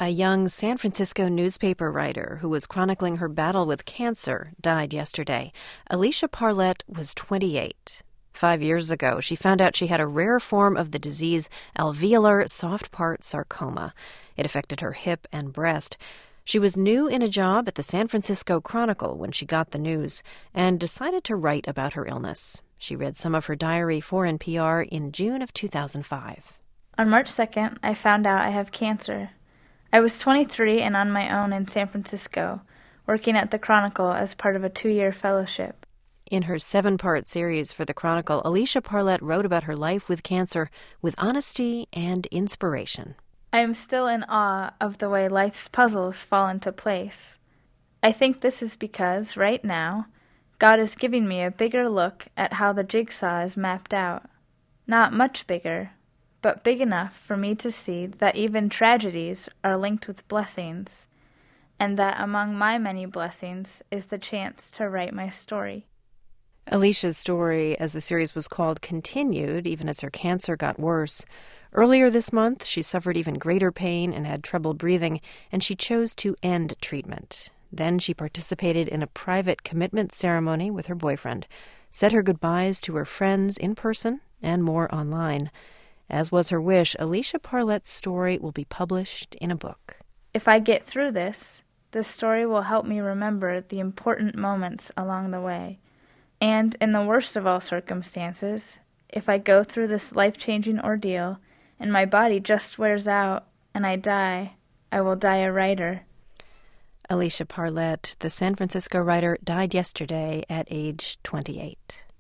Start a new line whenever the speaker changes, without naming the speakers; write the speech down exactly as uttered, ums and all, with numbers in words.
A young San Francisco newspaper writer who was chronicling her battle with cancer died yesterday. Alicia Parlett was twenty-eight. Five years ago, she found out she had a rare form of the disease, alveolar soft part sarcoma. It affected her hip and breast. She was new in a job at the San Francisco Chronicle when she got the news and decided to write about her illness. She read some of her diary for N P R in June of two thousand five.
On March second, I found out I have cancer. I was twenty-three and on my own in San Francisco, working at the Chronicle as part of a two-year fellowship.
In her seven-part series for the Chronicle, Alicia Parlett wrote about her life with cancer with honesty and inspiration.
I am still in awe of the way life's puzzles fall into place. I think this is because, right now, God is giving me a bigger look at how the jigsaw is mapped out. Not much bigger, but big enough for me to see that even tragedies are linked with blessings, and that among my many blessings is the chance to write my story.
Alicia's story, as the series was called, continued even as her cancer got worse. Earlier this month, she suffered even greater pain and had trouble breathing, and she chose to end treatment. Then she participated in a private commitment ceremony with her boyfriend, said her goodbyes to her friends in person and more online. As was her wish, Alicia Parlett's story will be published in a book.
If I get through this, this story will help me remember the important moments along the way. And in the worst of all circumstances, if I go through this life-changing ordeal and my body just wears out and I die, I will die a writer.
Alicia Parlett, the San Francisco writer, died yesterday at age twenty-eight.